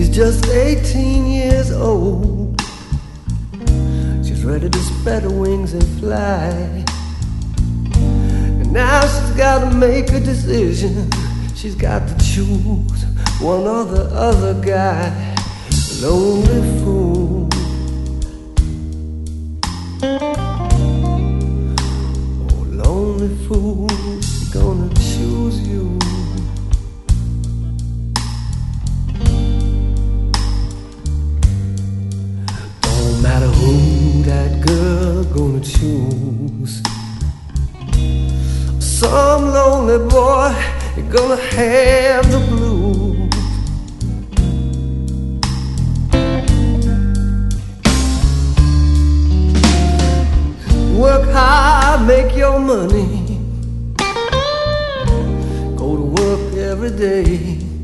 She's just 18 years old. She's ready to spread her wings and fly. And now she's got to make a decision. She's got to choose one or the other guy. Lonely fool. Oh, lonely fool, gonna choose you. Don't matter who that girl gonna choose. Some lonely boy, you're gonna have the blues. Work hard, make your money. Go to work every day.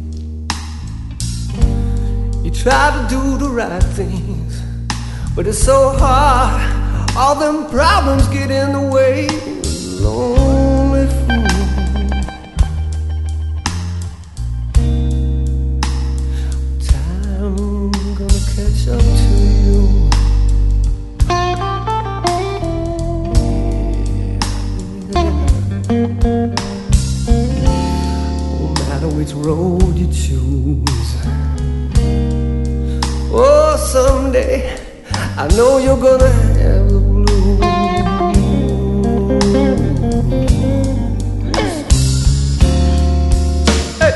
You try to do the right things, but it's so hard. All them problems get in the way. Lonely fool. Time gonna catch up to you. No matter which road you choose. Oh, someday I know you're gonna have the blues. Hey.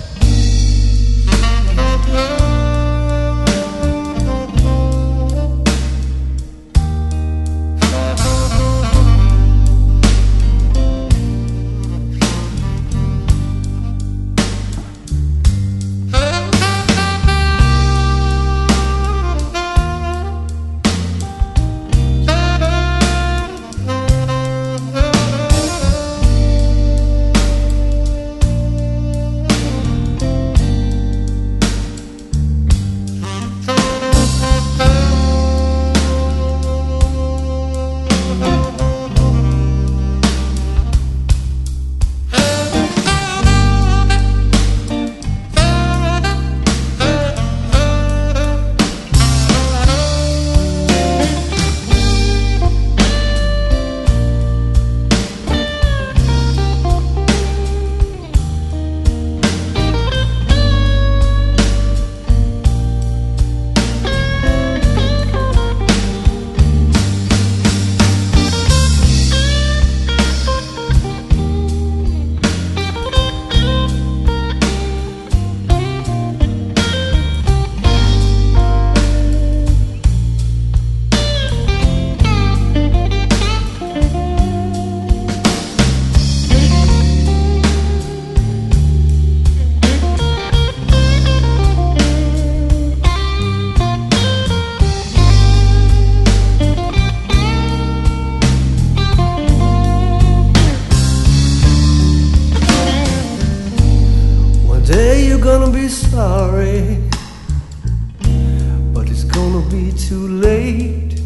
Gonna be sorry, but it's gonna be too late.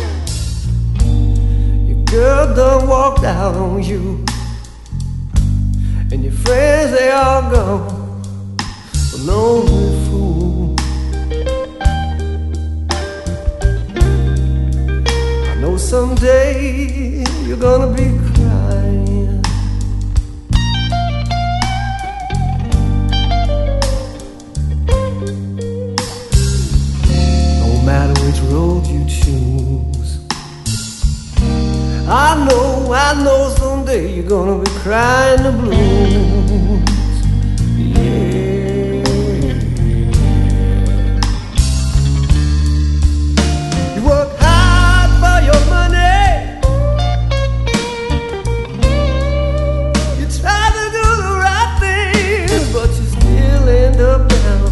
Your girl done walked out on you, and your friends, they all gone. A lonely fool. I know someday you're gonna be crying. No matter which road you choose, I know someday you're gonna be crying the blues. Yeah. You work hard for your money, you try to do the right things, but you still end up down.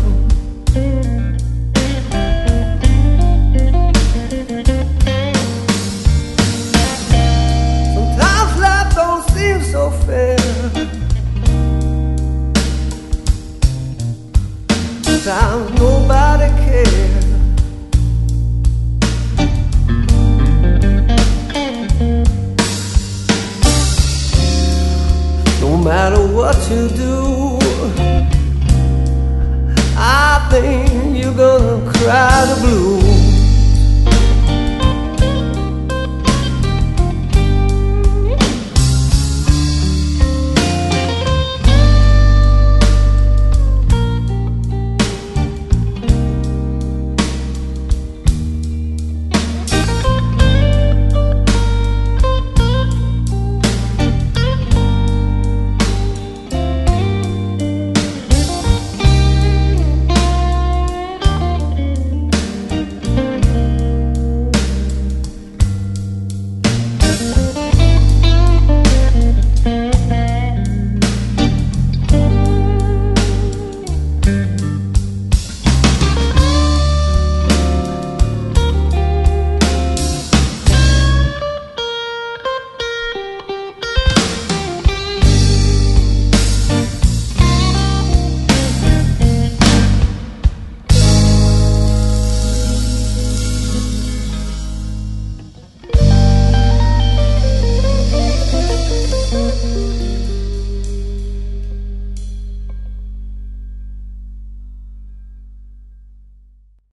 So fair. Sometimes nobody cares. No matter what you do, I think you're gonna cry the blues.